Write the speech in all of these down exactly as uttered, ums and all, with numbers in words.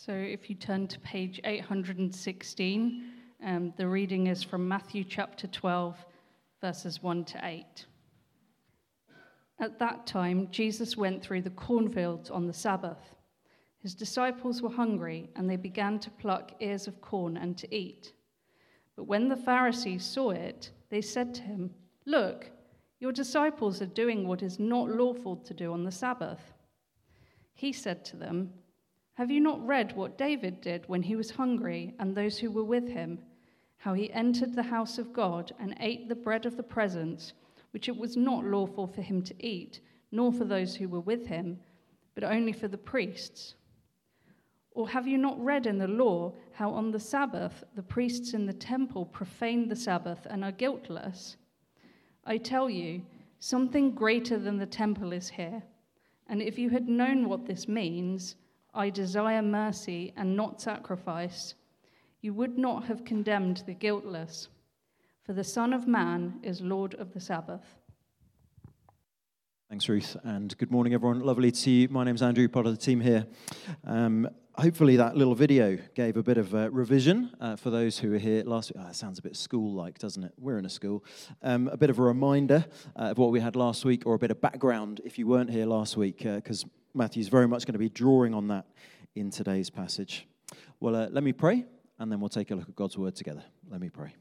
So if you turn to page eight hundred sixteen, um, the reading is from Matthew chapter twelve, verses one to eight. At that time, Jesus went through the cornfields on the Sabbath. His disciples were hungry, and they began to pluck ears of corn and to eat. But when the Pharisees saw it, they said to him, "Look, your disciples are doing what is not lawful to do on the Sabbath." He said to them, "Have you not read what David did when he was hungry and those who were with him, how he entered the house of God and ate the bread of the presence, which it was not lawful for him to eat, nor for those who were with him, but only for the priests? Or have you not read in the law how on the Sabbath the priests in the temple profane the Sabbath and are guiltless? I tell you, something greater than the temple is here. And if you had known what this means, 'I desire mercy and not sacrifice,' you would not have condemned the guiltless. For the Son of Man is Lord of the Sabbath." Thanks, Ruth, and good morning, everyone. Lovely to see you. My name's Andrew, part of the team here. Um, hopefully that little video gave a bit of uh, revision uh, for those who were here last week. Oh, it sounds a bit school-like, doesn't it? We're in a school. Um, a bit of a reminder uh, of what we had last week, or a bit of background if you weren't here last week, because uh, Matthew's very much going to be drawing on that in today's passage. Well, uh, let me pray, and then we'll take a look at God's word together. Let me pray.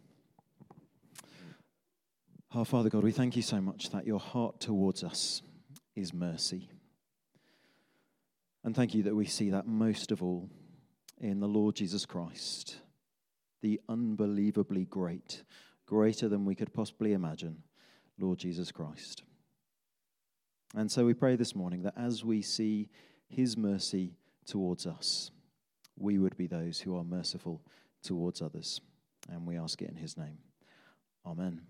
Our Father God, we thank you so much that your heart towards us is mercy. And thank you that we see that most of all in the Lord Jesus Christ, the unbelievably great, greater than we could possibly imagine, Lord Jesus Christ. And so we pray this morning that as we see his mercy towards us, we would be those who are merciful towards others. And we ask it in his name. Amen.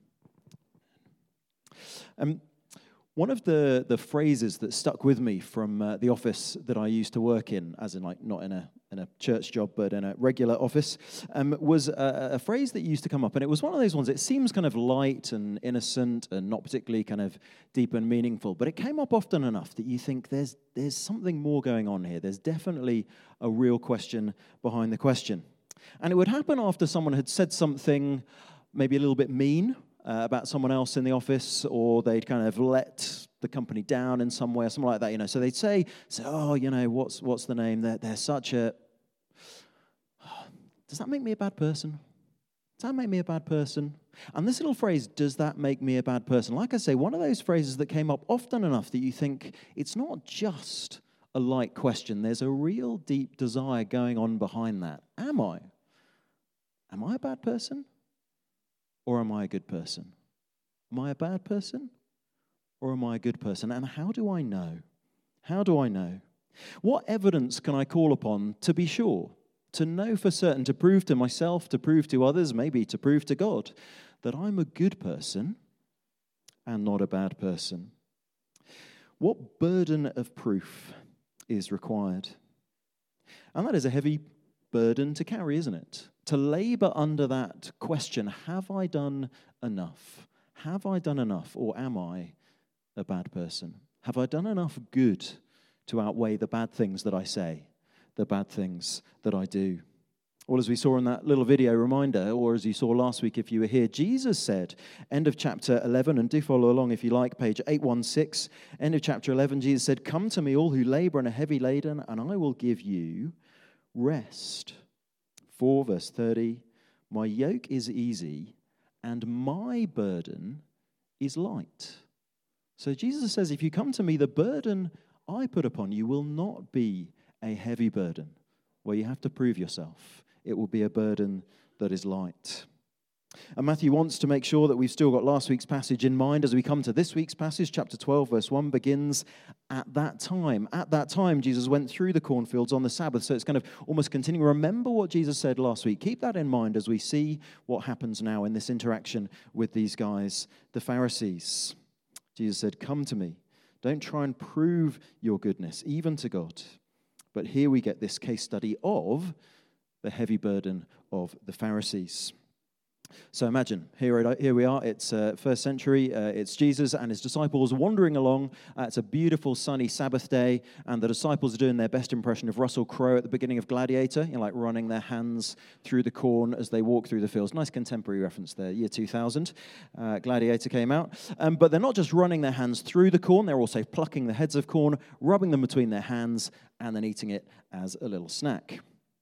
Um, one of the, the phrases that stuck with me from uh, the office that I used to work in, as in like not in a in a church job, but in a regular office, um, was a, a phrase that used to come up. And it was one of those ones, it seems kind of light and innocent and not particularly kind of deep and meaningful, but it came up often enough that you think there's there's something more going on here. There's definitely a real question behind the question. And it would happen after someone had said something maybe a little bit mean, Uh, about someone else in the office, or they'd kind of let the company down in some way or something like that, you know. So they'd say, say oh, you know, what's what's the name? They're, they're such a... Oh, does that make me a bad person? Does that make me a bad person? And this little phrase, does that make me a bad person? Like I say, one of those phrases that came up often enough that you think it's not just a light question. There's a real deep desire going on behind that. Am I? Am I a bad person? Or am I a good person? Am I a bad person? Or am I a good person? And how do I know? How do I know? What evidence can I call upon to be sure, to know for certain, to prove to myself, to prove to others, maybe to prove to God, that I'm a good person and not a bad person? What burden of proof is required? And that is a heavy burden to carry, isn't it? To labor under that question, have I done enough? Have I done enough, or am I a bad person? Have I done enough good to outweigh the bad things that I say, the bad things that I do? Well, as we saw in that little video reminder, or as you saw last week if you were here, Jesus said, end of chapter eleven, and do follow along if you like, page eight sixteen, end of chapter eleven, Jesus said, "Come to me all who labor and are heavy laden, and I will give you rest." four, verse thirty, "My yoke is easy and my burden is light." So Jesus says, if you come to me, the burden I put upon you will not be a heavy burden where you have to prove yourself. It will be a burden that is light. And Matthew wants to make sure that we've still got last week's passage in mind as we come to this week's passage. Chapter twelve, verse one begins, "At that time." At that time, Jesus went through the cornfields on the Sabbath. So it's kind of almost continuing. Remember what Jesus said last week. Keep that in mind as we see what happens now in this interaction with these guys, the Pharisees. Jesus said, "Come to me. Don't try and prove your goodness, even to God." But here we get this case study of the heavy burden of the Pharisees. So imagine, here, it- here we are, it's uh, first century, uh, it's Jesus and his disciples wandering along. Uh, it's a beautiful sunny Sabbath day, and the disciples are doing their best impression of Russell Crowe at the beginning of Gladiator, you know, like running their hands through the corn as they walk through the fields. Nice contemporary reference there, year two thousand. Uh, Gladiator came out. Um, but they're not just running their hands through the corn, they're also plucking the heads of corn, rubbing them between their hands, and then eating it as a little snack.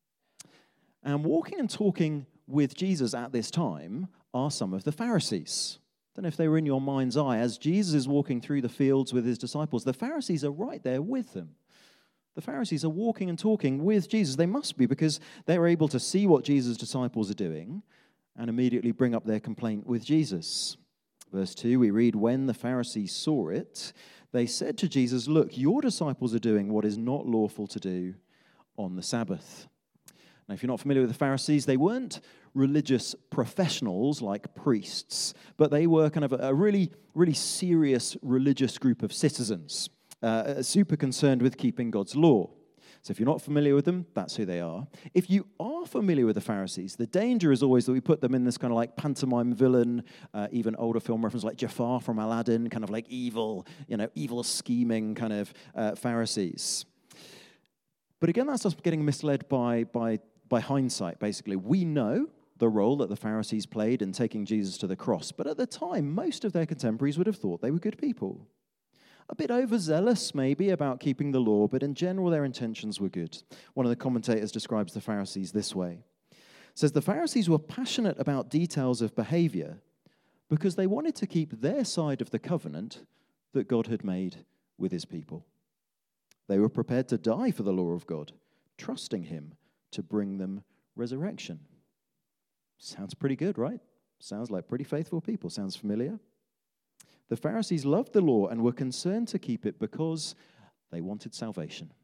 And walking and talking with Jesus at this time are some of the Pharisees. I don't know if they were in your mind's eye. As Jesus is walking through the fields with his disciples, the Pharisees are right there with them. The Pharisees are walking and talking with Jesus. They must be, because they're able to see what Jesus' disciples are doing and immediately bring up their complaint with Jesus. Verse two, we read, when the Pharisees saw it, they said to Jesus, look, your disciples are doing what is not lawful to do on the Sabbath. Now, if you're not familiar with the Pharisees, they weren't religious professionals like priests, but they were kind of a really, really serious religious group of citizens, uh, super concerned with keeping God's law. So if you're not familiar with them, that's who they are. If you are familiar with the Pharisees, the danger is always that we put them in this kind of like pantomime villain, uh, even older film reference like Jafar from Aladdin, kind of like evil, you know, evil scheming kind of uh, Pharisees. But again, that's us getting misled by, by, by hindsight, basically. We know the role that the Pharisees played in taking Jesus to the cross, but at the time, most of their contemporaries would have thought they were good people. A bit overzealous, maybe, about keeping the law, but in general, their intentions were good. One of the commentators describes the Pharisees this way. It says, the Pharisees were passionate about details of behavior because they wanted to keep their side of the covenant that God had made with his people. They were prepared to die for the law of God, trusting him to bring them resurrection. Sounds pretty good, right? Sounds like pretty faithful people. Sounds familiar? The Pharisees loved the law and were concerned to keep it because they wanted salvation.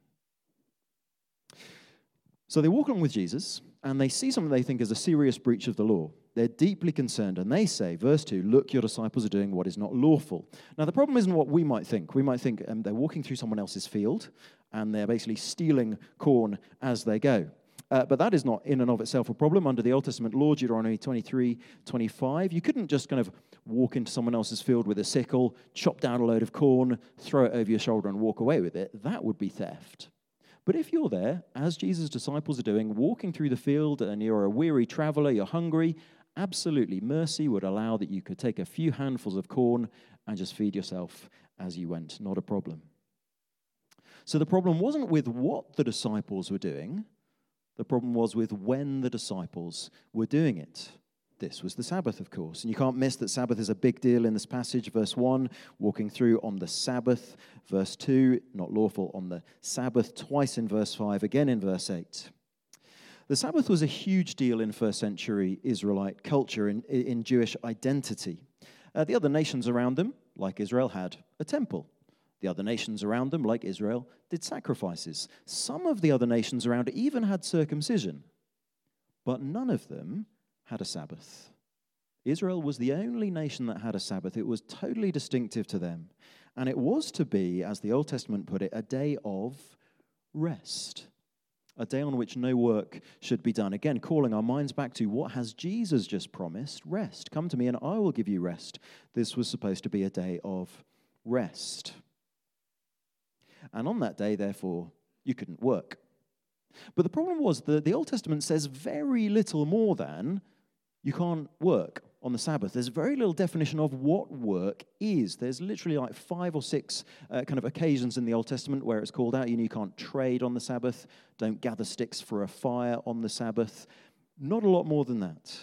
So they walk along with Jesus, and they see something they think is a serious breach of the law. They're deeply concerned, and they say, verse two, look, your disciples are doing what is not lawful. Now, the problem isn't what we might think. We might think um, they're walking through someone else's field, and they're basically stealing corn as they go. Uh, but that is not in and of itself a problem. Under the Old Testament law, Deuteronomy twenty-three, twenty-five, you couldn't just kind of walk into someone else's field with a sickle, chop down a load of corn, throw it over your shoulder and walk away with it. That would be theft. But if you're there, as Jesus' disciples are doing, walking through the field and you're a weary traveler, you're hungry, absolutely, mercy would allow that you could take a few handfuls of corn and just feed yourself as you went. Not a problem. So the problem wasn't with what the disciples were doing. The problem was with when the disciples were doing it. This was the Sabbath, of course. And you can't miss that Sabbath is a big deal in this passage. Verse one, walking through on the Sabbath. Verse two, not lawful on the Sabbath. Twice in verse five, again in verse eight. The Sabbath was a huge deal in first century Israelite culture, in, in Jewish identity. Uh, the other nations around them, like Israel, had a temple. The other nations around them, like Israel, did sacrifices. Some of the other nations around even had circumcision, but none of them had a Sabbath. Israel was the only nation that had a Sabbath. It was totally distinctive to them. And it was to be, as the Old Testament put it, a day of rest. A day on which no work should be done. Again, calling our minds back to what has Jesus just promised? Rest. Come to me and I will give you rest. This was supposed to be a day of rest. And on that day, therefore, you couldn't work. But the problem was that the Old Testament says very little more than you can't work on the Sabbath. There's very little definition of what work is. There's literally like five or six uh, kind of occasions in the Old Testament where it's called out. You know, you can't trade on the Sabbath. Don't gather sticks for a fire on the Sabbath. Not a lot more than that.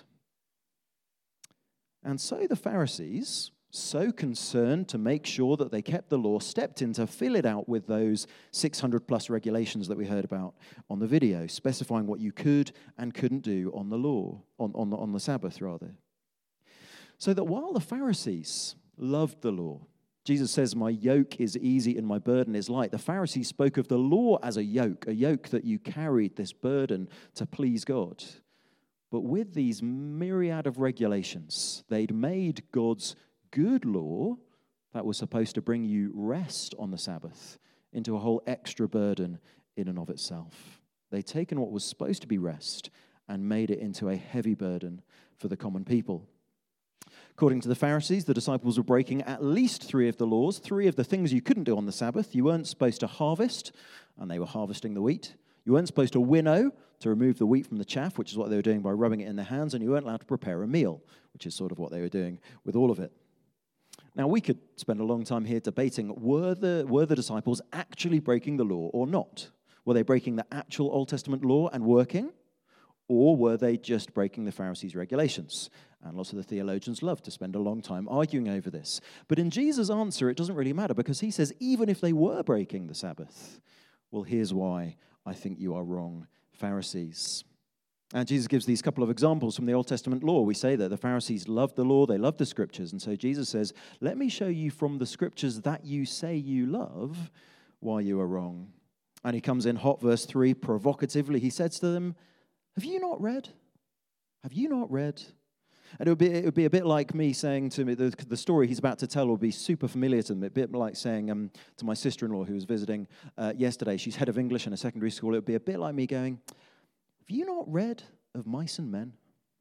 And so the Pharisees, so concerned to make sure that they kept the law, stepped in to fill it out with those six hundred plus regulations that we heard about on the video, specifying what you could and couldn't do on the law, on, on, the, on the Sabbath, rather. So that while the Pharisees loved the law, Jesus says, my yoke is easy and my burden is light. The Pharisees spoke of the law as a yoke, a yoke that you carried, this burden to please God. But with these myriad of regulations, they'd made God's good law that was supposed to bring you rest on the Sabbath into a whole extra burden in and of itself. They'd taken what was supposed to be rest and made it into a heavy burden for the common people. According to the Pharisees, the disciples were breaking at least three of the laws, three of the things you couldn't do on the Sabbath. You weren't supposed to harvest, and they were harvesting the wheat. You weren't supposed to winnow, to remove the wheat from the chaff, which is what they were doing by rubbing it in their hands, and you weren't allowed to prepare a meal, which is sort of what they were doing with all of it. Now, we could spend a long time here debating, were the, were the disciples actually breaking the law or not? Were they breaking the actual Old Testament law and working? Or were they just breaking the Pharisees' regulations? And lots of the theologians love to spend a long time arguing over this. But in Jesus' answer, it doesn't really matter, because he says, even if they were breaking the Sabbath, well, here's why I think you are wrong, Pharisees. And Jesus gives these couple of examples from the Old Testament law. We say that the Pharisees loved the law, they loved the scriptures. And so Jesus says, let me show you from the scriptures that you say you love why you are wrong. And he comes in hot, verse three, provocatively. He says to them, have you not read? Have you not read? And it would be, it would be a bit like me saying to me, the, the story he's about to tell will be super familiar to them. A bit like saying um, to my sister-in-law who was visiting uh, yesterday, she's head of English in a secondary school. It would be a bit like me going, have you not read of Mice and Men?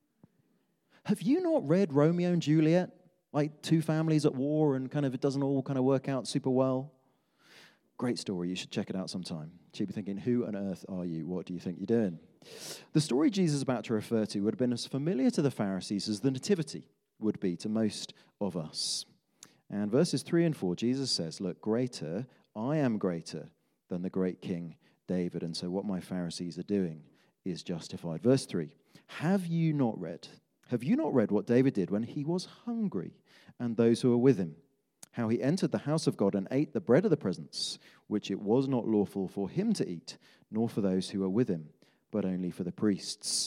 Have you not read Romeo and Juliet? Like two families at war and kind of it doesn't all kind of work out super well. Great story. You should check it out sometime. She'd be thinking, who on earth are you? What do you think you're doing? The story Jesus is about to refer to would have been as familiar to the Pharisees as the Nativity would be to most of us. And verses three and four, Jesus says, look, greater, I am greater than the great King David. And so what my Pharisees are doing is justified. Verse three, have you not read? Have you not read what David did when he was hungry and those who were with him? How he entered the house of God and ate the bread of the presence, which it was not lawful for him to eat, nor for those who were with him, but only for the priests.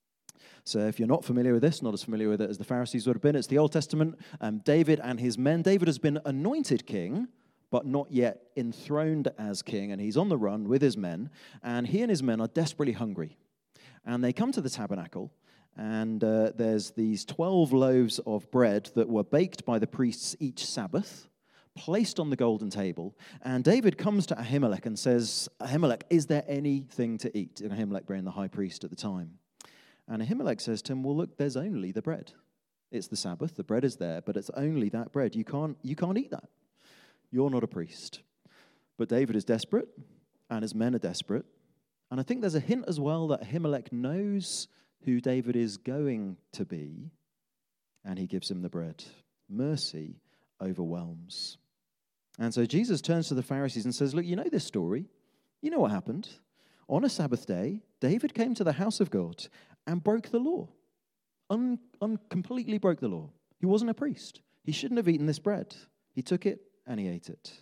So if you're not familiar with this, not as familiar with it as the Pharisees would have been, it's the Old Testament, um, David and his men. David has been anointed king, but not yet enthroned as king, and he's on the run with his men, and he and his men are desperately hungry. And they come to the tabernacle, and uh, there's these twelve loaves of bread that were baked by the priests each Sabbath, placed on the golden table. And David comes to Ahimelech and says, Ahimelech, is there anything to eat? And Ahimelech being the high priest at the time. And Ahimelech says to him, well, look, there's only the bread. It's the Sabbath, the bread is there, but it's only that bread. You can't, you can't eat that. You're not a priest. But David is desperate, and his men are desperate. And I think there's a hint as well that Ahimelech knows who David is going to be, and he gives him the bread. Mercy overwhelms. And so Jesus turns to the Pharisees and says, look, you know this story. You know what happened. On a Sabbath day, David came to the house of God and broke the law. Un, un, completely broke the law. He wasn't a priest. He shouldn't have eaten this bread. He took it and he ate it.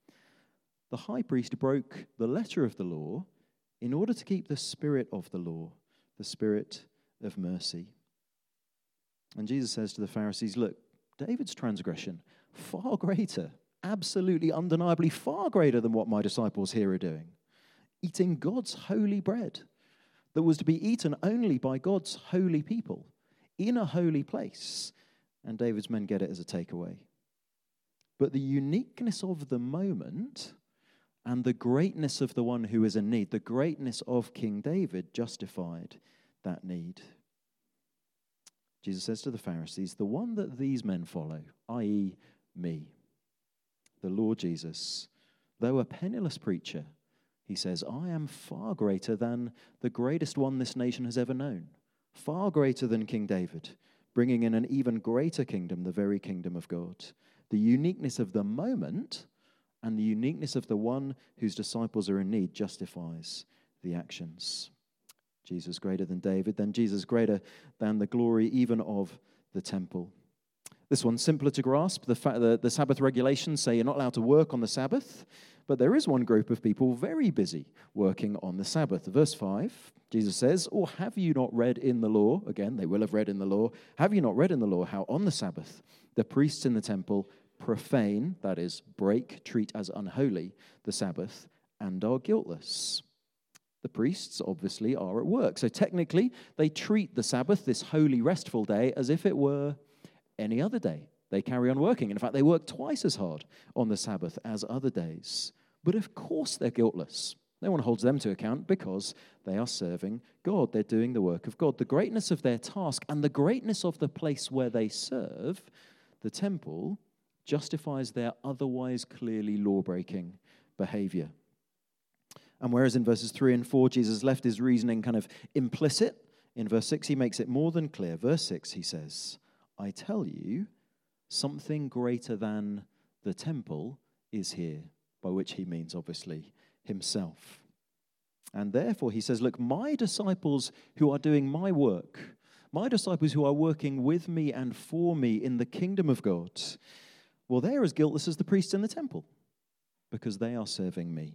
The high priest broke the letter of the law in order to keep the spirit of the law, the spirit of mercy. And Jesus says to the Pharisees, look, David's transgression, far greater, absolutely undeniably far greater than what my disciples here are doing. Eating God's holy bread that was to be eaten only by God's holy people in a holy place. And David's men get it as a takeaway. But the uniqueness of the moment and the greatness of the one who is in need, the greatness of King David justified that need. Jesus says to the Pharisees, the one that these men follow, that is me, the Lord Jesus, though a penniless preacher, he says, I am far greater than the greatest one this nation has ever known, far greater than King David, bringing in an even greater kingdom, the very kingdom of God. The uniqueness of the moment and the uniqueness of the one whose disciples are in need justifies the actions. Jesus greater than David, then Jesus greater than the glory even of the temple. This one's simpler to grasp. The fact that the Sabbath regulations say you're not allowed to work on the Sabbath, but there is one group of people very busy working on the Sabbath. Verse five, Jesus says, or have you not read in the law, again, they will have read in the law, have you not read in the law how on the Sabbath the priests in the temple profane, that is, break, treat as unholy, the Sabbath, and are guiltless? The priests, obviously, are at work. So technically, they treat the Sabbath, this holy, restful day, as if it were any other day. They carry on working. In fact, they work twice as hard on the Sabbath as other days. But of course they're guiltless. No one holds them to account because they are serving God. They're doing the work of God. The greatness of their task and the greatness of the place where they serve, the temple, justifies their otherwise clearly law-breaking behavior. And whereas in verses three and four, Jesus left his reasoning kind of implicit, in verse six, he makes it more than clear. Verse six, he says, I tell you, something greater than the temple is here, by which he means, obviously, himself. And therefore, he says, look, my disciples who are doing my work, my disciples who are working with me and for me in the kingdom of God, well, they're as guiltless as the priests in the temple because they are serving me.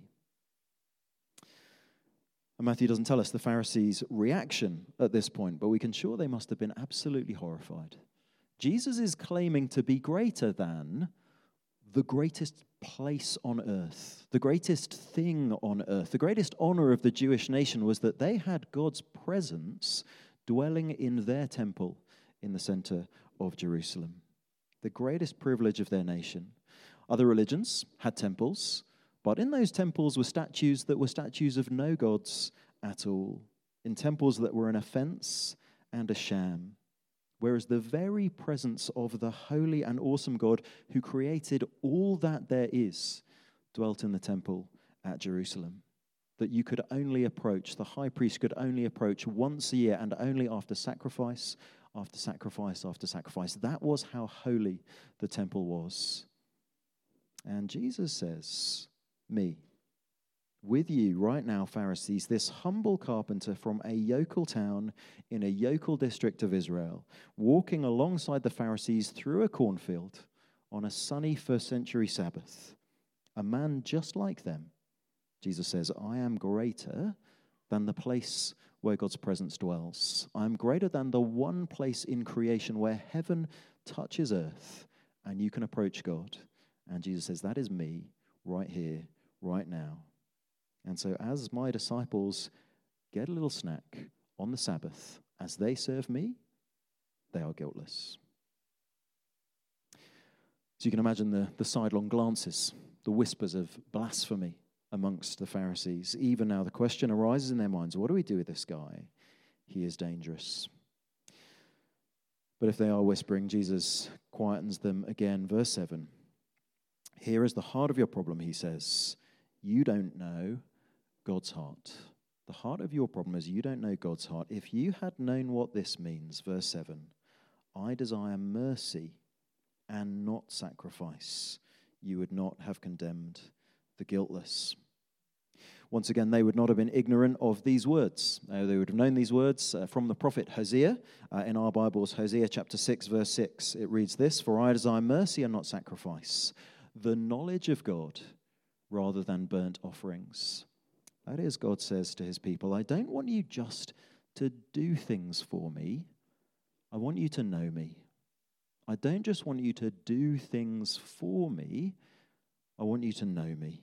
And Matthew doesn't tell us the Pharisees' reaction at this point, but we can sure they must have been absolutely horrified. Jesus is claiming to be greater than the greatest place on earth, the greatest thing on earth. The greatest honor of the Jewish nation was that they had God's presence dwelling in their temple in the center of Jerusalem. The greatest privilege of their nation. Other religions had temples, but in those temples were statues that were statues of no gods at all, in temples that were an offense and a sham. Whereas the very presence of the holy and awesome God who created all that there is dwelt in the temple at Jerusalem, that you could only approach, the high priest could only approach once a year and only after sacrifice, after sacrifice, after sacrifice. That was how holy the temple was. And Jesus says, me, with you right now, Pharisees, this humble carpenter from a yokel town in a yokel district of Israel, walking alongside the Pharisees through a cornfield on a sunny first century Sabbath, a man just like them. Jesus says, I am greater than the place where God's presence dwells. I am greater than the one place in creation where heaven touches earth and you can approach God. And Jesus says, that is me right here, right now. And so as my disciples get a little snack on the Sabbath, as they serve me, they are guiltless. So you can imagine the, the sidelong glances, the whispers of blasphemy amongst the Pharisees. Even now the question arises in their minds, what do we do with this guy? He is dangerous. But if they are whispering, Jesus quietens them again. Verse seven, here is the heart of your problem, he says. You don't know God's heart. The heart of your problem is you don't know God's heart. If you had known what this means, verse seven, I desire mercy and not sacrifice, you would not have condemned the guiltless. Once again, they would not have been ignorant of these words. Uh, they would have known these words uh, from the prophet Hosea. Uh, in our Bibles, Hosea chapter six, verse six, it reads this, for I desire mercy and not sacrifice, the knowledge of God rather than burnt offerings. That is, God says to his people, I don't want you just to do things for me. I want you to know me. I don't just want you to do things for me. I want you to know me.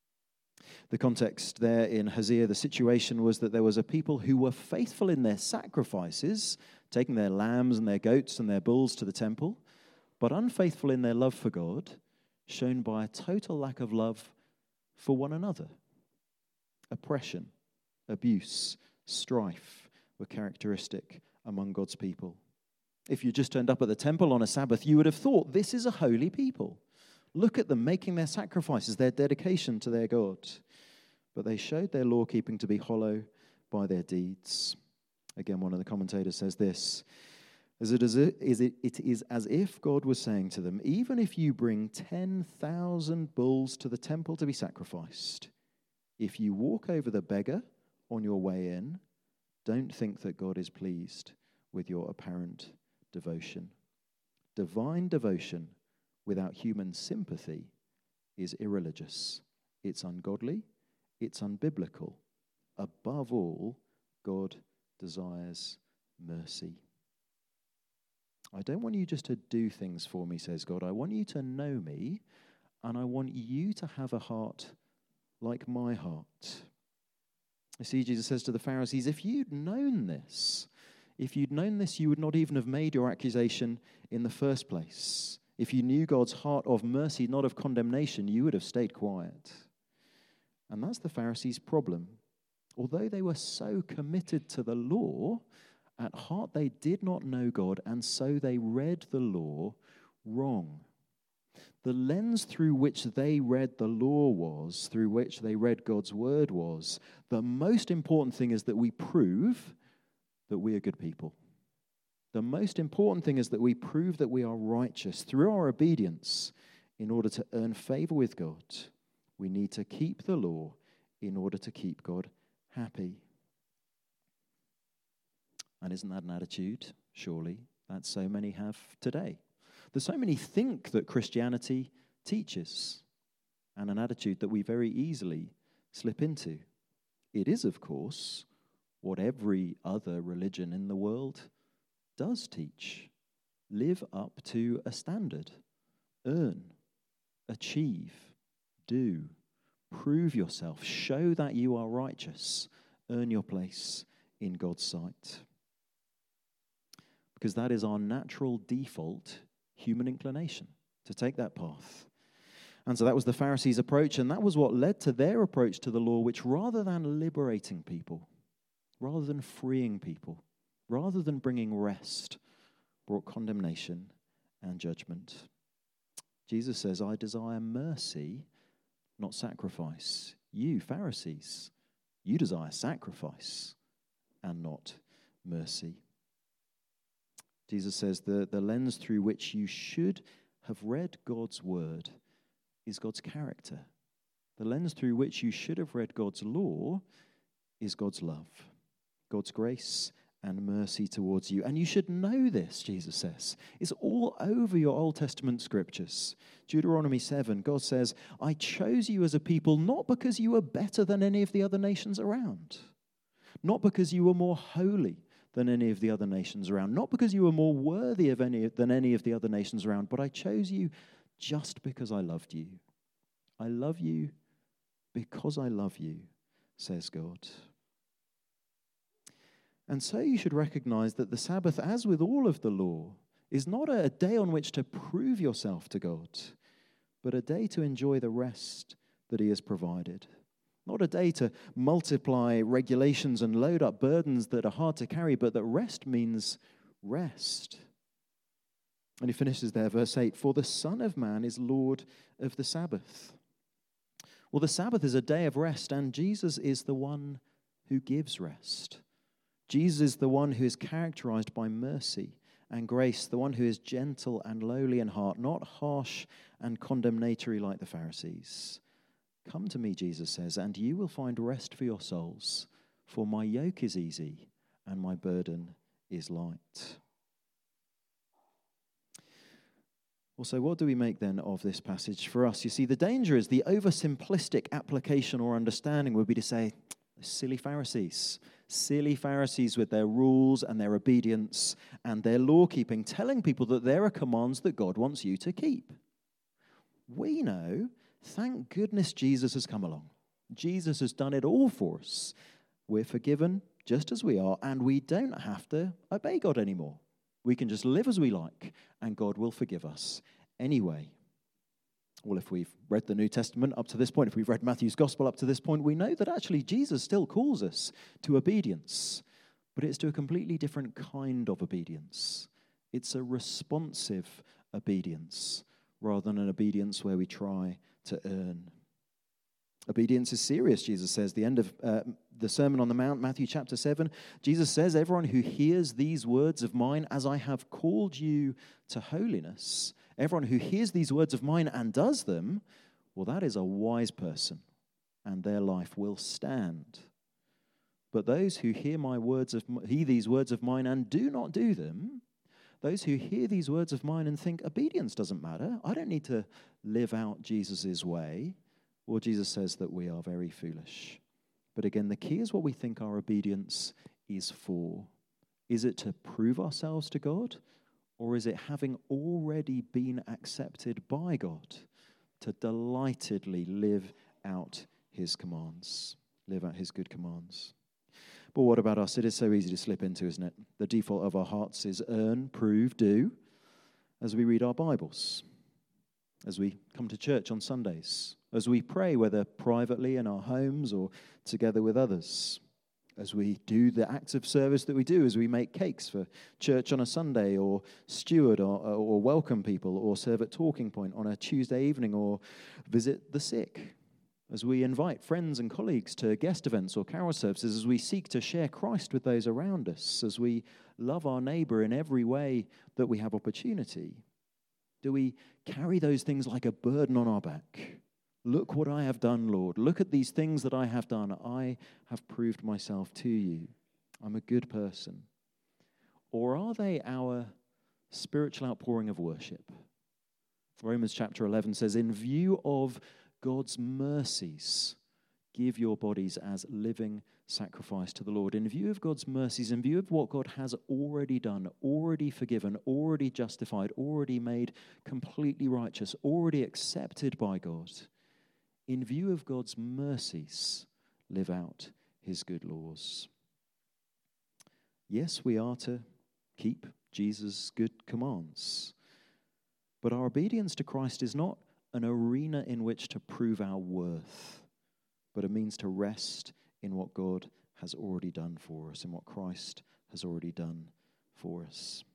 The context there in Hosea, the situation was that there was a people who were faithful in their sacrifices, taking their lambs and their goats and their bulls to the temple, but unfaithful in their love for God, shown by a total lack of love for one another. Oppression, abuse, strife were characteristic among God's people. If you just turned up at the temple on a Sabbath, you would have thought, this is a holy people. Look at them making their sacrifices, their dedication to their God. But they showed their law-keeping to be hollow by their deeds. Again, one of the commentators says this, Is it, as if, is it, it is as if God was saying to them, even if you bring ten thousand bulls to the temple to be sacrificed, if you walk over the beggar on your way in, don't think that God is pleased with your apparent devotion. Divine devotion without human sympathy is irreligious. It's ungodly. It's unbiblical. Above all, God desires mercy. I don't want you just to do things for me, says God. I want you to know me, and I want you to have a heart like my heart. You see, Jesus says to the Pharisees, if you'd known this, if you'd known this, you would not even have made your accusation in the first place. If you knew God's heart of mercy, not of condemnation, you would have stayed quiet. And that's the Pharisees' problem. Although they were so committed to the law, at heart they did not know God, and so they read the law wrong. The lens through which they read the law was, through which they read God's word was, the most important thing is that we prove that we are good people. The most important thing is that we prove that we are righteous through our obedience in order to earn favor with God. We need to keep the law in order to keep God happy. And isn't that an attitude, surely, that so many have today? That so many think that Christianity teaches, and an attitude that we very easily slip into. It is, of course, what every other religion in the world does teach. Live up to a standard. Earn, achieve, do, prove yourself, show that you are righteous, earn your place in God's sight. Because that is our natural default human inclination, to take that path. And so that was the Pharisees' approach, and that was what led to their approach to the law, which rather than liberating people, rather than freeing people, rather than bringing rest, brought condemnation and judgment. Jesus says, I desire mercy, not sacrifice. You, Pharisees, you desire sacrifice and not mercy. Jesus says the, the lens through which you should have read God's word is God's character. The lens through which you should have read God's law is God's love, God's grace and mercy towards you. And you should know this, Jesus says. It's all over your Old Testament scriptures. Deuteronomy seven, God says, I chose you as a people not because you were better than any of the other nations around, not because you were more holy than any of the other nations around, not because you were more worthy of any than any of the other nations around, but I chose you just because I loved you. I love you because I love you, says God. And so you should recognize that the Sabbath, as with all of the law, is not a day on which to prove yourself to God, but a day to enjoy the rest that he has provided. Not a day to multiply regulations and load up burdens that are hard to carry, but that rest means rest. And he finishes there, verse eight, for the Son of Man is Lord of the Sabbath. Well, the Sabbath is a day of rest, and Jesus is the one who gives rest. Jesus is the one who is characterized by mercy and grace, the one who is gentle and lowly in heart, not harsh and condemnatory like the Pharisees. Come to me, Jesus says, and you will find rest for your souls, for my yoke is easy and my burden is light. Also, what do we make then of this passage for us? You see, the danger is the oversimplistic application or understanding would be to say, silly Pharisees, silly Pharisees with their rules and their obedience and their law-keeping, telling people that there are commands that God wants you to keep. We know, thank goodness Jesus has come along. Jesus has done it all for us. We're forgiven just as we are, and we don't have to obey God anymore. We can just live as we like, and God will forgive us anyway. Well, if we've read the New Testament up to this point, if we've read Matthew's Gospel up to this point, we know that actually Jesus still calls us to obedience, but it's to a completely different kind of obedience. It's a responsive obedience rather than an obedience where we try to earn. Obedience is serious, Jesus says. The end of uh, the Sermon on the Mount, Matthew chapter seven, Jesus says, everyone who hears these words of mine, as I have called you to holiness, everyone who hears these words of mine and does them, well, that is a wise person, and their life will stand. But those who hear my words of hear these words of mine and do not do them, those who hear these words of mine and think obedience doesn't matter, I don't need to live out Jesus' way, well, Jesus says that we are very foolish. But again, the key is what we think our obedience is for. Is it to prove ourselves to God? Or is it having already been accepted by God to delightedly live out his commands, live out his good commands? But what about us? It is so easy to slip into, isn't it? The default of our hearts is earn, prove, do, as we read our Bibles, as we come to church on Sundays, as we pray, whether privately in our homes or together with others, as we do the acts of service that we do, as we make cakes for church on a Sunday, or steward or, or welcome people, or serve at Talking Point on a Tuesday evening, or visit the sick, as we invite friends and colleagues to guest events or carol services, as we seek to share Christ with those around us, as we love our neighbor in every way that we have opportunity. Do we carry those things like a burden on our back? Look what I have done, Lord. Look at these things that I have done. I have proved myself to you. I'm a good person. Or are they our spiritual outpouring of worship? Romans chapter eleven says, in view of God's mercies, give your bodies as living sacrifice to the Lord. In view of God's mercies, in view of what God has already done, already forgiven, already justified, already made completely righteous, already accepted by God, in view of God's mercies, live out his good laws. Yes, we are to keep Jesus' good commands, but our obedience to Christ is not an arena in which to prove our worth, but a means to rest in what God has already done for us, in what Christ has already done for us.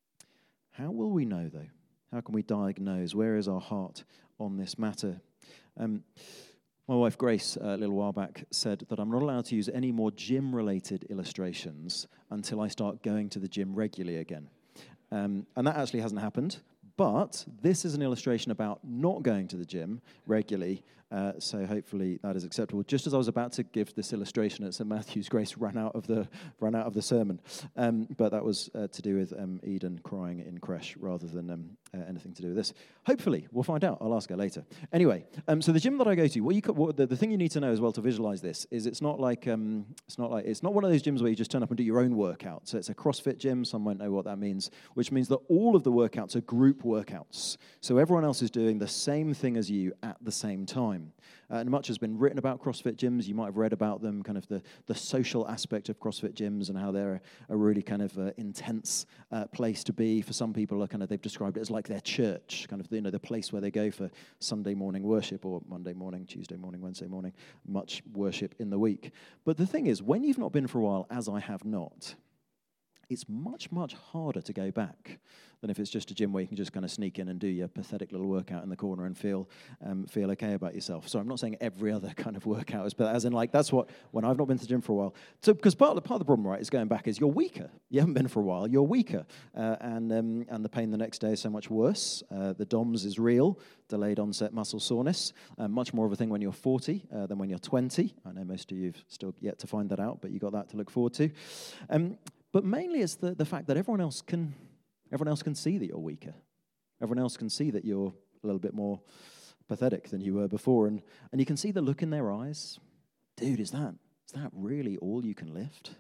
How will we know, though? How can we diagnose? Where is our heart on this matter? Um, my wife Grace, uh, a little while back, said that I'm not allowed to use any more gym-related illustrations until I start going to the gym regularly again. Um, and that actually hasn't happened. But this is an illustration about not going to the gym regularly, uh, so hopefully that is acceptable. Just as I was about to give this illustration at Saint Matthew's, Grace ran out of the ran out of the sermon, um, but that was uh, to do with um, Eden crying in creche rather than um, uh, anything to do with this. Hopefully, we'll find out. I'll ask her later. Anyway, um, so the gym that I go to, what you co- what, the, the thing you need to know as well to visualize this is it's not like um, it's not like it's not one of those gyms where you just turn up and do your own workout. So it's a CrossFit gym. Some won't know what that means, which means that all of the workouts are group workouts. So everyone else is doing the same thing as you at the same time. Uh, and much has been written about CrossFit gyms. You might have read about them, kind of the, the social aspect of CrossFit gyms and how they're a, a really kind of uh, intense uh, place to be. For some people, are kind of they've described it as like their church, kind of you know the place where they go for Sunday morning worship or Monday morning, Tuesday morning, Wednesday morning, much worship in the week. But the thing is, when you've not been for a while, as I have not, it's much, much harder to go back than if it's just a gym where you can just kind of sneak in and do your pathetic little workout in the corner and feel um, feel okay about yourself. So I'm not saying every other kind of workout is, but as in like that's what, when I've not been to the gym for a while. So because part of the, part of the problem, right, is going back is you're weaker. You haven't been for a while, you're weaker. Uh, and um, and the pain the next day is so much worse. Uh, the D O M S is real, delayed onset muscle soreness. Uh, much more of a thing when you're forty uh, than when you're twenty. I know most of you have still yet to find that out, but you got that to look forward to. Um, But mainly it's the, the fact that everyone else can everyone else can see that you're weaker. Everyone else can see that you're a little bit more pathetic than you were before. And, and you can see the look in their eyes. Dude, is that is that really all you can lift?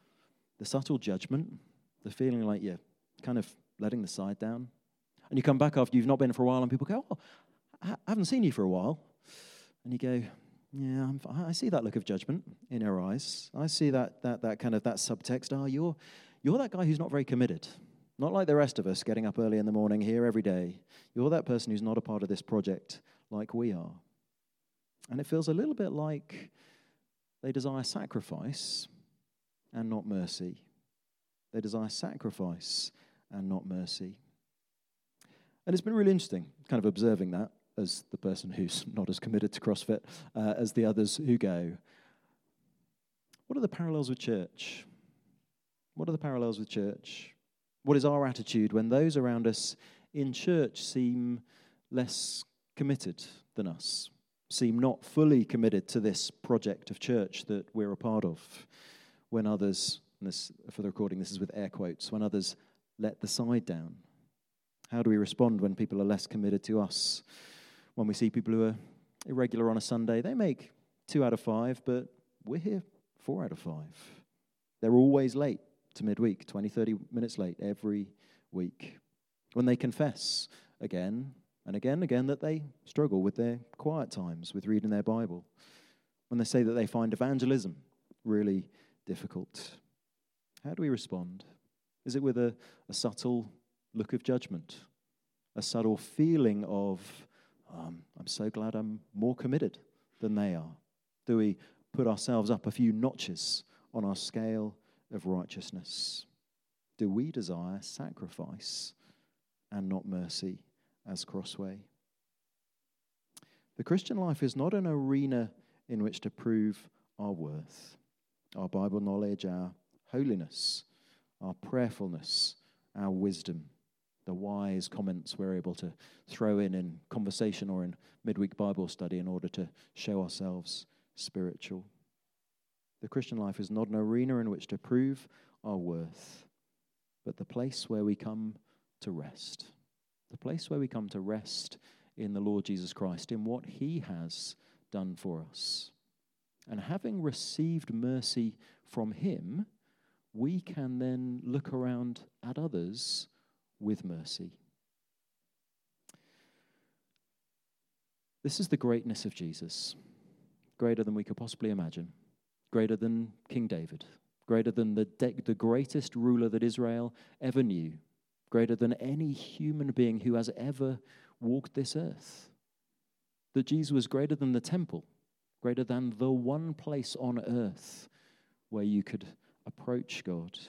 The subtle judgment, the feeling like you're kind of letting the side down. And you come back after you've not been for a while and people go, oh, I haven't seen you for a while. And you go, yeah, I'm, I see that look of judgment in your eyes. I see that that that kind of that subtext. Oh, you're you're that guy who's not very committed. Not like the rest of us getting up early in the morning here every day. You're that person who's not a part of this project like we are. And it feels a little bit like they desire sacrifice and not mercy. They desire sacrifice and not mercy. And it's been really interesting kind of observing that as the person who's not as committed to CrossFit uh, as the others who go. What are the parallels with church? What are the parallels with church? What is our attitude when those around us in church seem less committed than us, seem not fully committed to this project of church that we're a part of? When others, and this, for the recording, this is with air quotes, when others let the side down. How do we respond when people are less committed to us? When we see people who are irregular on a Sunday, they make two out of five, but we're here four out of five. They're always late to midweek, twenty, thirty minutes late every week. When they confess again and again and again that they struggle with their quiet times, with reading their Bible. When they say that they find evangelism really difficult. How do we respond? Is it with a, a subtle look of judgment? A subtle feeling of, Um, I'm so glad I'm more committed than they are? Do we put ourselves up a few notches on our scale of righteousness? Do we desire sacrifice and not mercy as Crossway? The Christian life is not an arena in which to prove our worth, our Bible knowledge, our holiness, our prayerfulness, our wisdom, the wise comments we're able to throw in in conversation or in midweek Bible study in order to show ourselves spiritual. The Christian life is not an arena in which to prove our worth, but the place where we come to rest. The place where we come to rest in the Lord Jesus Christ, in what he has done for us. And having received mercy from him, we can then look around at others with mercy. This is the greatness of Jesus, greater than we could possibly imagine, greater than King David, greater than the, de- the greatest ruler that Israel ever knew, greater than any human being who has ever walked this earth. That Jesus was greater than the temple, greater than the one place on earth where you could approach God.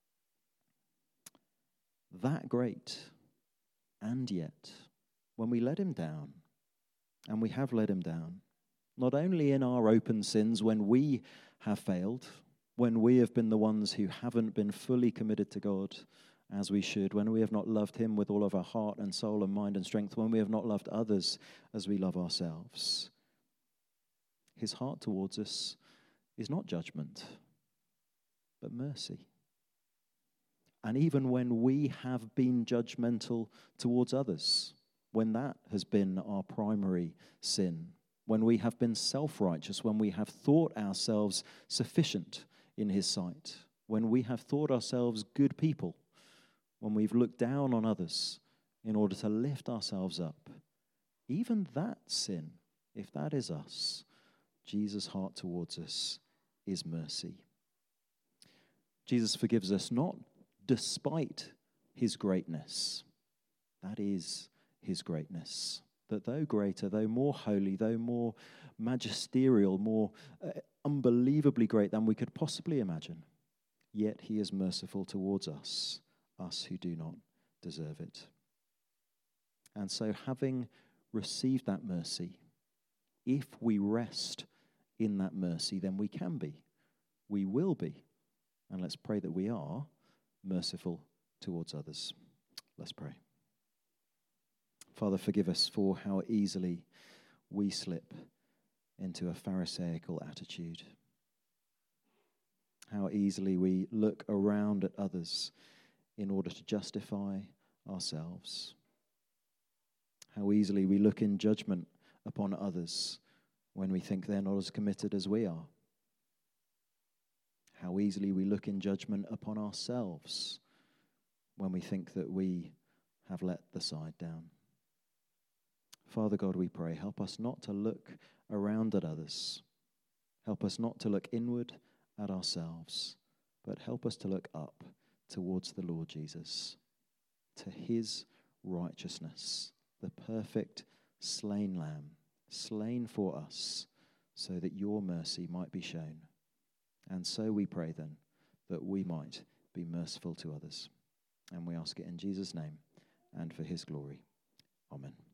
That great, and yet, when we let him down, and we have let him down, not only in our open sins when we have failed, when we have been the ones who haven't been fully committed to God as we should, when we have not loved him with all of our heart and soul and mind and strength, when we have not loved others as we love ourselves. His heart towards us is not judgment, but mercy. And even when we have been judgmental towards others, when that has been our primary sin, when we have been self-righteous, when we have thought ourselves sufficient in his sight, when we have thought ourselves good people, when we've looked down on others in order to lift ourselves up, even that sin, if that is us, Jesus' heart towards us is mercy. Jesus forgives us not despite his greatness. That is his greatness. That though greater, though more holy, though more magisterial, more uh, unbelievably great than we could possibly imagine, yet he is merciful towards us, us who do not deserve it. And so having received that mercy, if we rest in that mercy, then we can be, we will be, and let's pray that we are merciful towards others. Let's pray. Father, forgive us for how easily we slip into a Pharisaical attitude. How easily we look around at others in order to justify ourselves. How easily we look in judgment upon others when we think they're not as committed as we are. How easily we look in judgment upon ourselves when we think that we have let the side down. Father God, we pray, help us not to look around at others. Help us not to look inward at ourselves, but help us to look up towards the Lord Jesus, to his righteousness, the perfect slain lamb, slain for us, so that your mercy might be shown. And so we pray then that we might be merciful to others. And we ask it in Jesus' name and for his glory. Amen.